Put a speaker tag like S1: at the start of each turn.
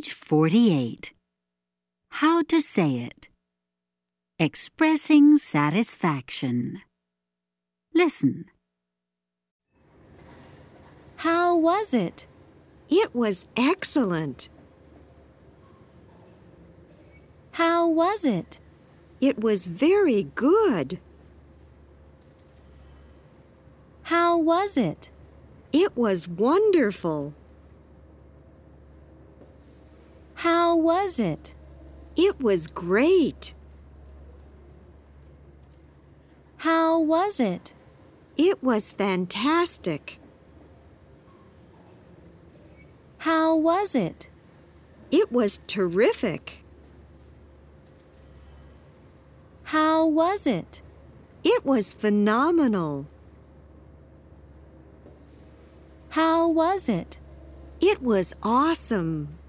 S1: Page 48. How to say it. Expressing satisfaction. Listen.
S2: How was it?
S3: It was excellent.
S2: How was it?
S3: It was very good.
S2: How was it?
S3: It was wonderful.
S2: How was it?
S3: It was great.
S2: How was it?
S3: It was fantastic.
S2: How was it?
S3: It was terrific.
S2: How was it?
S3: It was phenomenal.
S2: How was it?
S3: It was awesome.